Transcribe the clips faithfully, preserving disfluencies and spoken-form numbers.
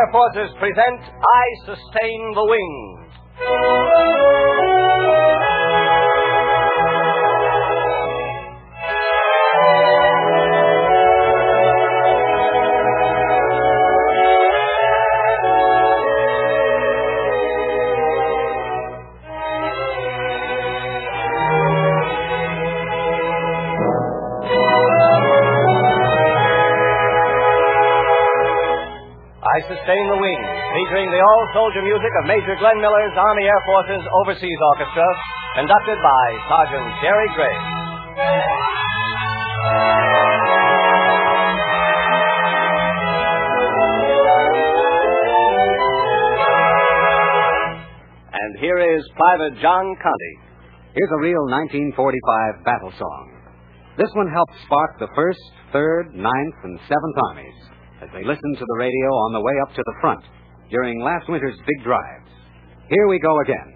Air Forces present I Sustain the Wing. I Sustain the Wing, featuring the all-soldier music of Major Glenn Miller's Army Air Forces Overseas Orchestra, conducted by Sergeant Jerry Gray. And here is Private John Conte. Here's a real nineteen forty-five battle song. This one helped spark the first, third, ninth, and seventh Armies as they listened to the radio on the way up to the front during last winter's big drives. Here we go again.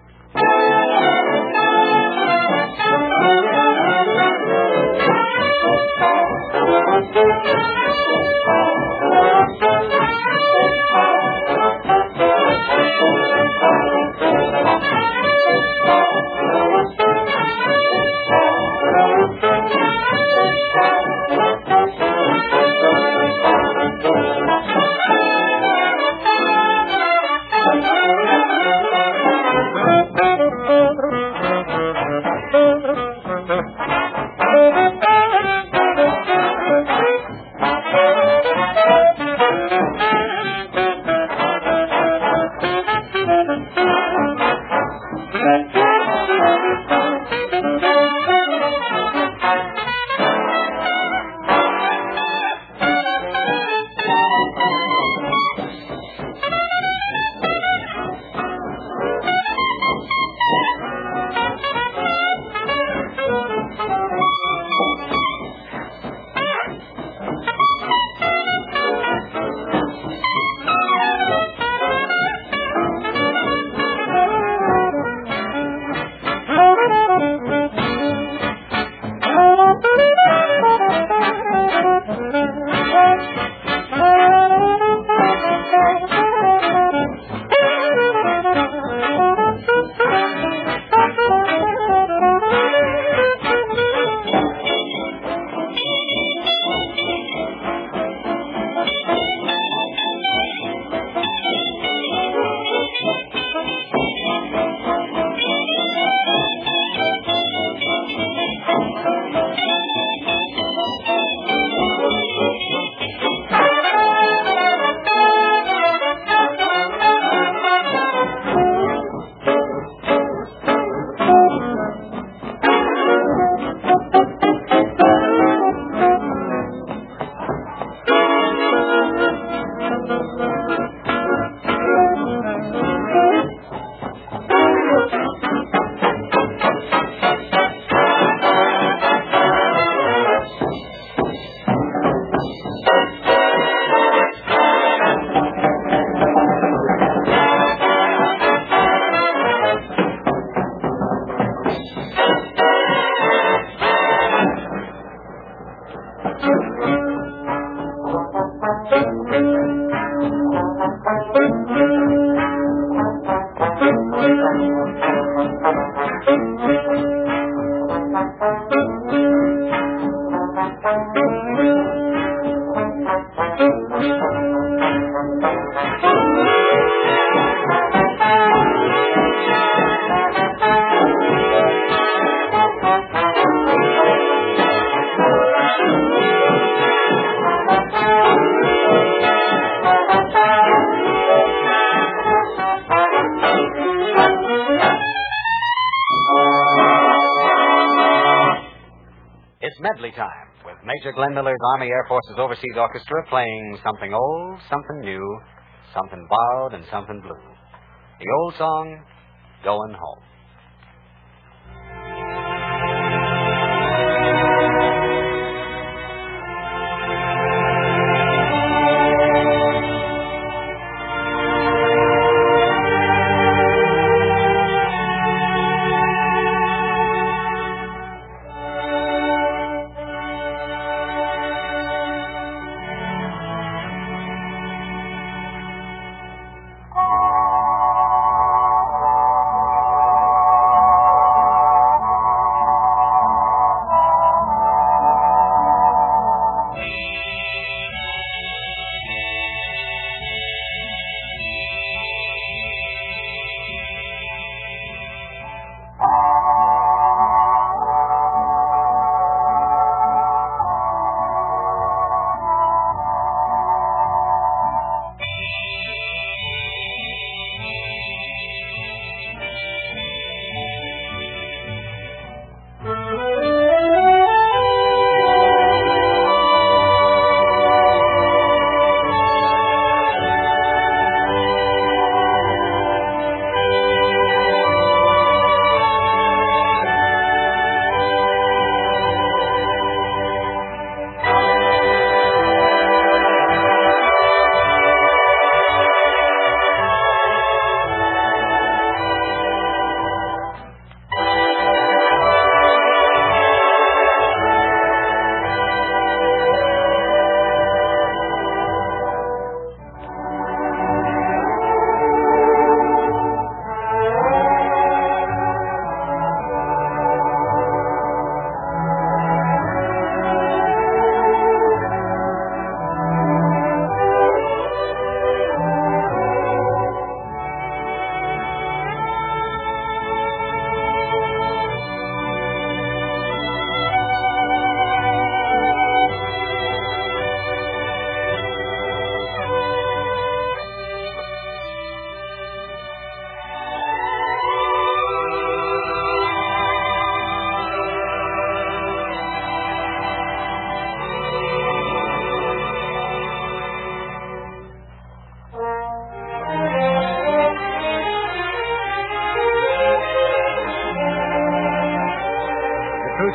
Medley time, with Major Glenn Miller's Army Air Forces Overseas Orchestra playing something old, something new, something borrowed, and something blue. The old song, Going Home.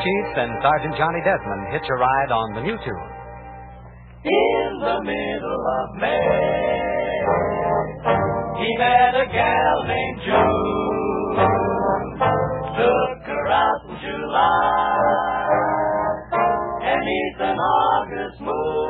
Sheets and Sergeant Johnny Desmond hitch a ride on the new tune. In the middle of May, he met a gal named June. Took her out in July, and neath an August moon.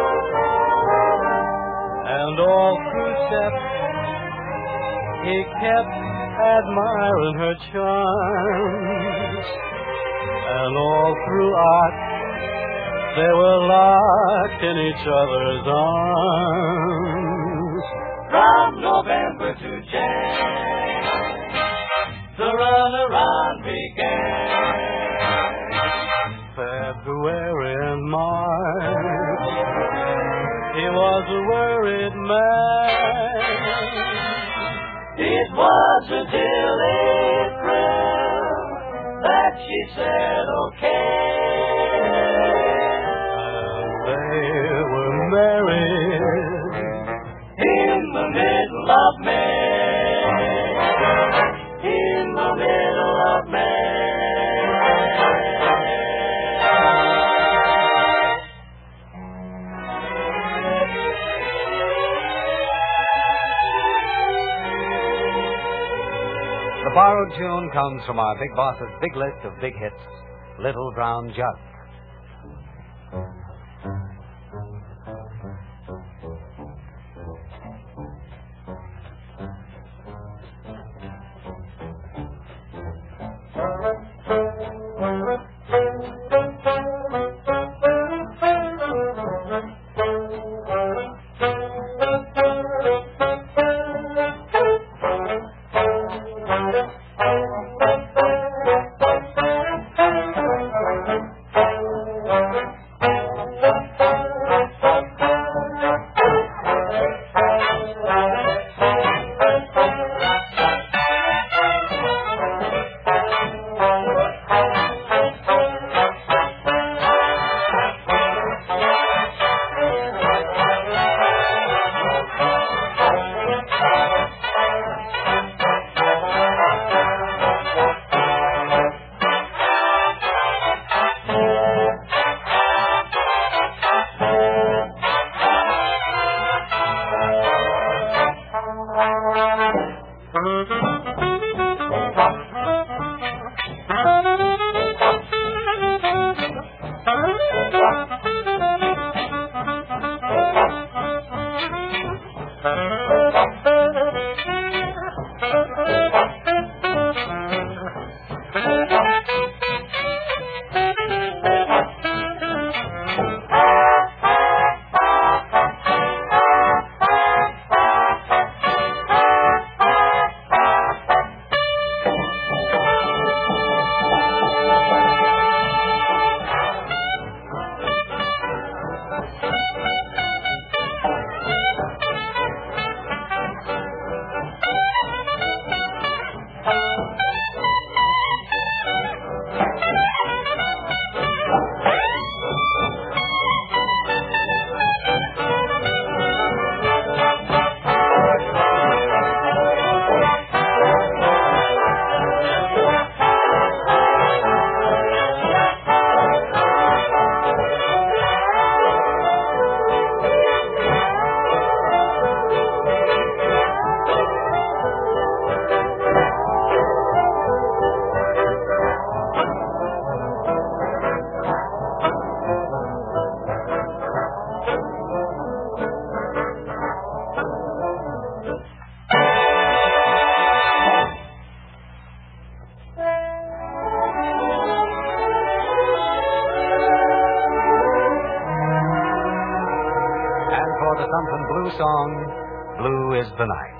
And all through Sep, he kept admiring her charms. And all through Oct, they were locked in each other's arms. From November to Jan, the runaround began. February and March, he was a worried man. It was until April that she said okay. And they were married in the middle of May. In the middle of May. The borrowed tune comes from our big boss's big list of big hits, Little Brown Jug. Song, Blue is the Night.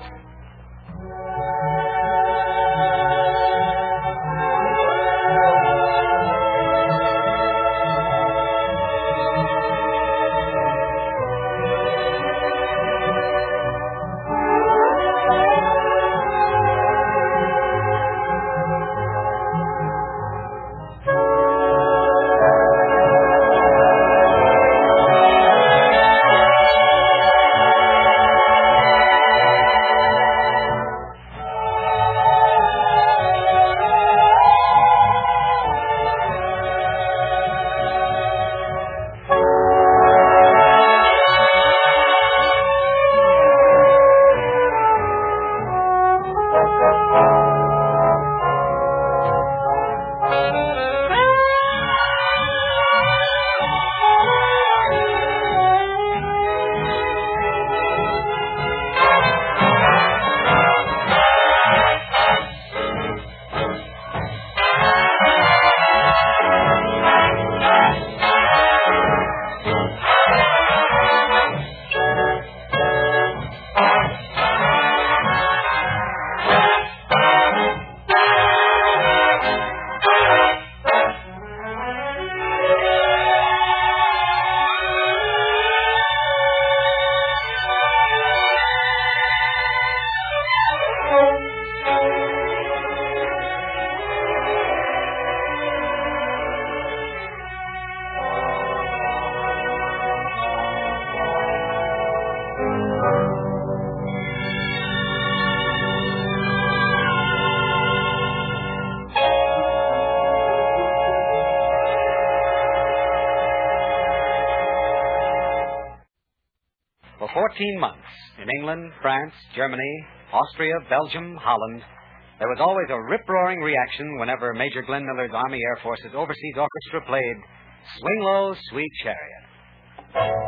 For fourteen months, in England, France, Germany, Austria, Belgium, Holland, there was always a rip-roaring reaction whenever Major Glenn Miller's Army Air Forces Overseas Orchestra played Swing Low, Sweet Chariot.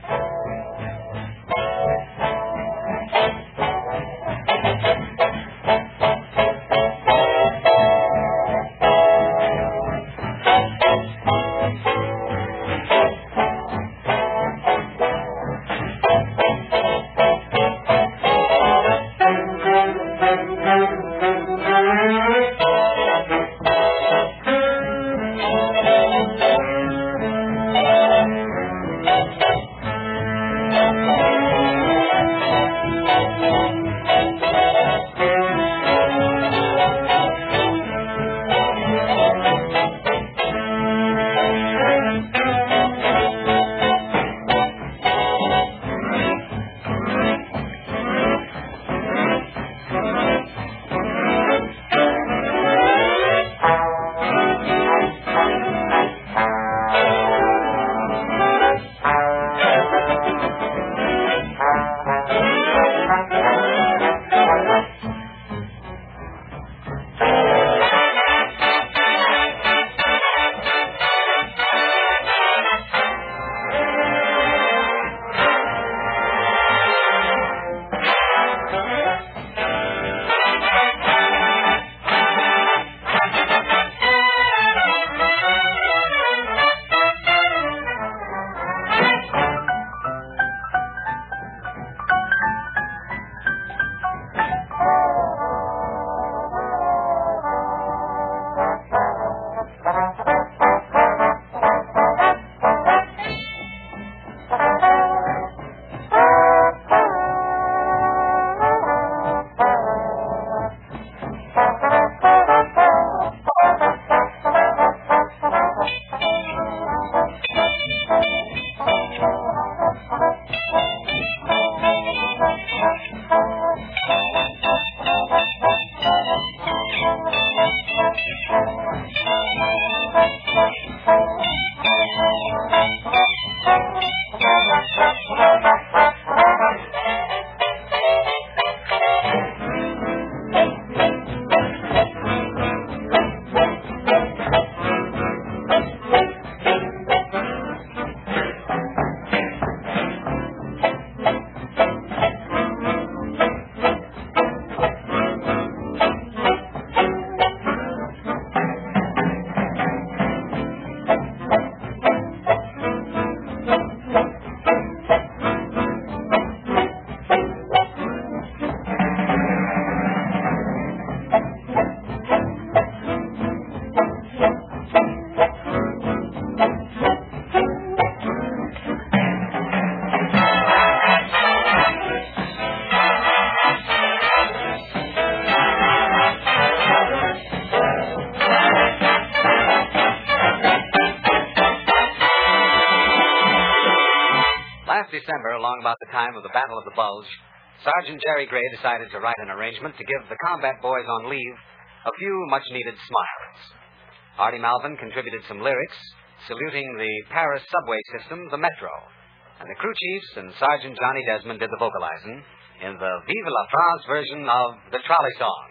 December, along about the time of the Battle of the Bulge, Sergeant Jerry Gray decided to write an arrangement to give the combat boys on leave a few much-needed smiles. Artie Malvin contributed some lyrics, saluting the Paris subway system, the Metro, and the crew chiefs and Sergeant Johnny Desmond did the vocalizing in the Vive la France version of the Trolley Song.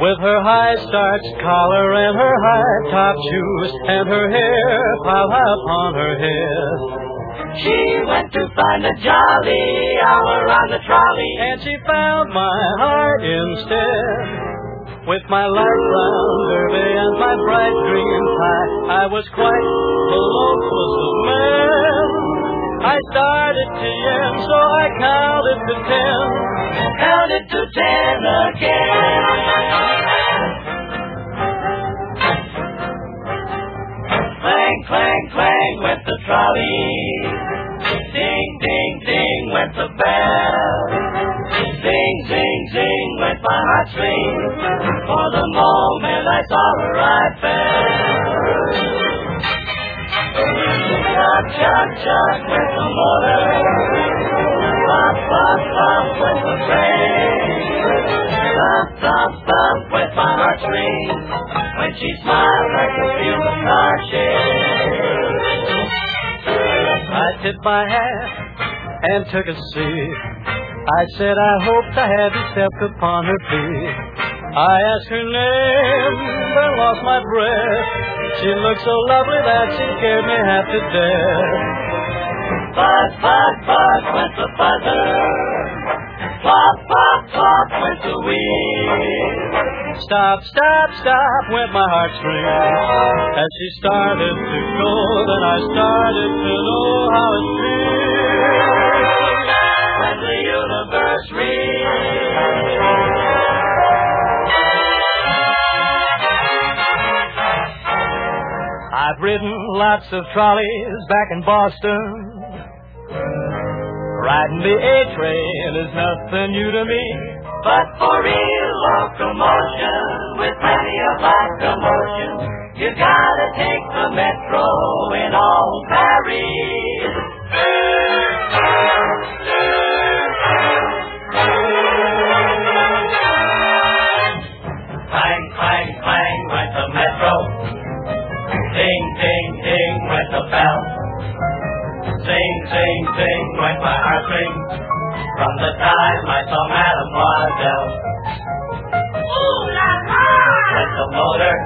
with her high starched collar and her high top shoes and her hair piled high upon her head. She went to find a jolly all around the trolley, and she found my heart instead. With my light brown derby and my bright green tie, I was quite the lowest man. I started to yen, so I counted to ten. Counted to ten again. Clang, clang, clang went the trolley. Ding, ding, ding went the bell. Zing, zing, zing went my heartstrings. For the moment I saw her I fell. Chuck, chuck, chuck went the motor. Pop, pop, pop went the brake. Thump, thump, thump went my heartstrings. When she smiled I could feel the car shake. I tipped my hat and took a seat. I said I hoped I hadn't stepped upon her feet. I asked her name, then lost my breath. She looked so lovely that she scared me half to death. Buzz, buzz, buzz went the buzzer. Plop, plop, plop went the wheel. Stop, stop, stop went my heartstrings. As she started to go, then I started to know how it feels when the universe reels. I've ridden lots of trolleys back in Boston. Riding the A train is nothing new to me. But for real locomotion, with plenty of locomotion, you gotta take the metro in old Paris. Clang, clang, clang went the metro. Ding, ding, ding went the bell. Sing, sing, sing went my heartstrings. From the time I saw Mademoiselle. Ooh la la! Went the motor.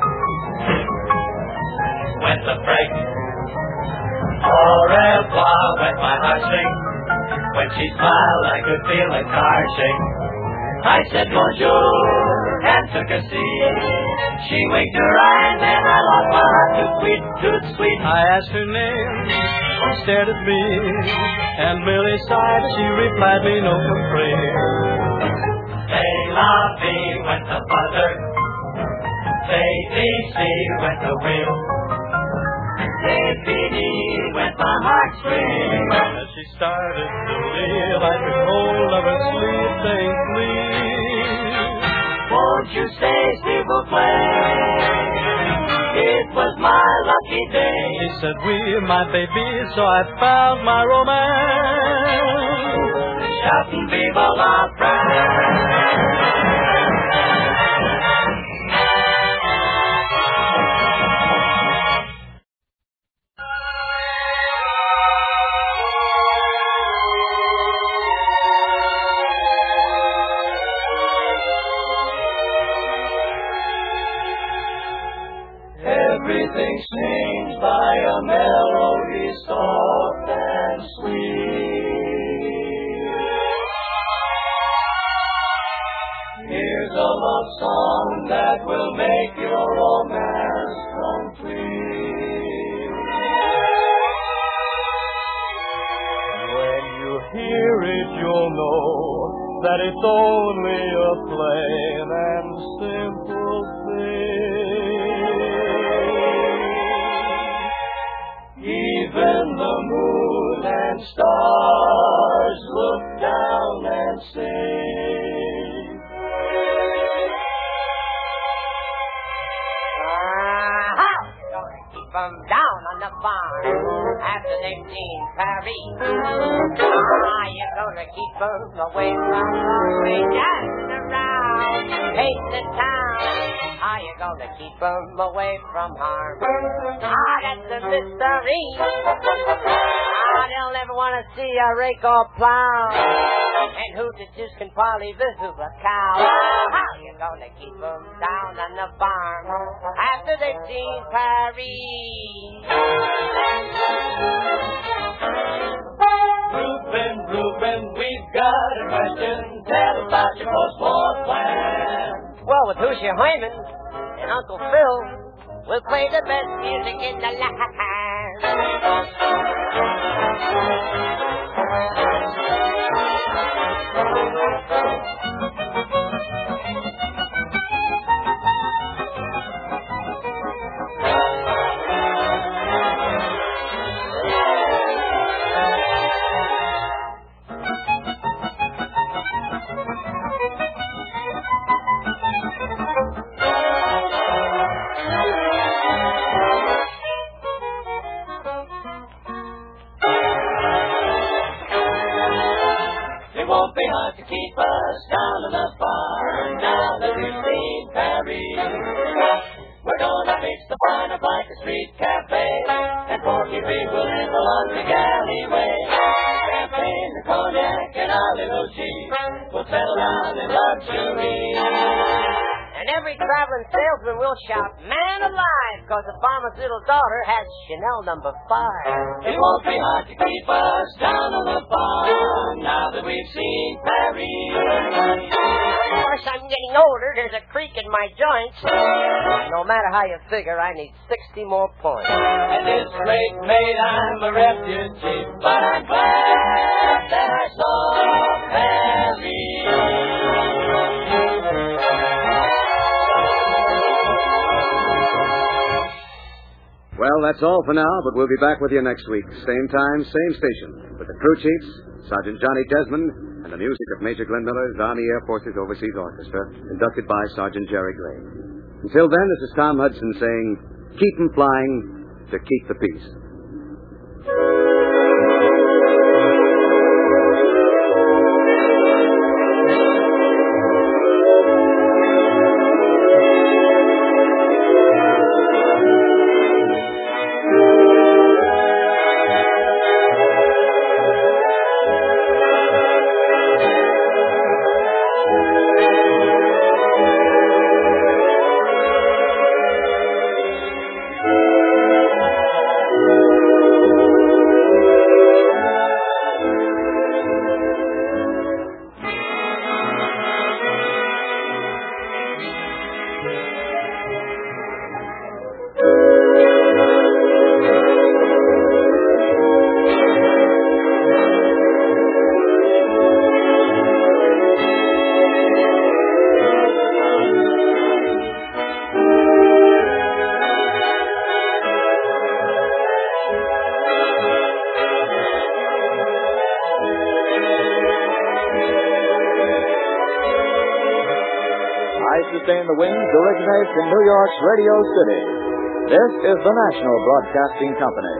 Went the brake. Au revoir went my heartstrings. When she smiled I could feel a car shake. I said bonjour and took a seat. She winked her eye and then I lost my heart to sweet, too sweet. I asked her name, she stared at me, and merely sighed as she replied me no complaint. Say la vie went the buzzer. Say D C went the wheel. Say P D went my heartstrings. As she started to leave, I took hold of her sleeve, saying, please, won't you stay, s'il vous plaît? It was my lucky day. She said, oui, my baby, so I found my romance. Shouting viva la France. Everything sings by a melody soft and sweet. Here's a love song that will make your romance complete. when you hear it, you'll know that it's only a plain and simple thing. Even the moon and stars look down and sing. Uh-huh. Gonna keep them down on the farm after they've seen Paris. Ah, you're gonna keep them away from lonely dancing around, hate the town. Ah, you're gonna keep them away from harm. Ah, that's a mystery. Ah, they'll never want to see a rake or plow. And who the deuce can parley the hoover cow? How you gonna keep 'em down on the farm after they've seen Paris? Reuben, Reuben, we've got a question. Tell about your post-war plan. Well, with Hoosier Hyman and Uncle Phil, we'll play the best music in the land. Keep us down on the farm now that we've seen Paris. We're gonna fix the fine up like a street cafe, and Porky Pig will live along the alleyway. Champagne, the cognac, and olive cheese will settle down in luxury. And every traveling salesman will shout, man alive, because the farmer's little daughter has Chanel number five. It won't be hard to keep us down on the farm now that we've seen Paris. Of course, I'm getting older. There's a creak in my joints. No matter how you figure, I need sixty more points. At this rate, mate, I'm a refugee, but I'm glad that I saw Paris. Well, that's all for now, but we'll be back with you next week. Same time, same station. With the crew chiefs, Sergeant Johnny Desmond, and the music of Major Glenn Miller's Army Air Forces Overseas Orchestra, conducted by Sergeant Jerry Gray. Until then, this is Tom Hudson saying, keep 'em flying to keep the peace. The Winds originates in New York's Radio City. This is the National Broadcasting Company.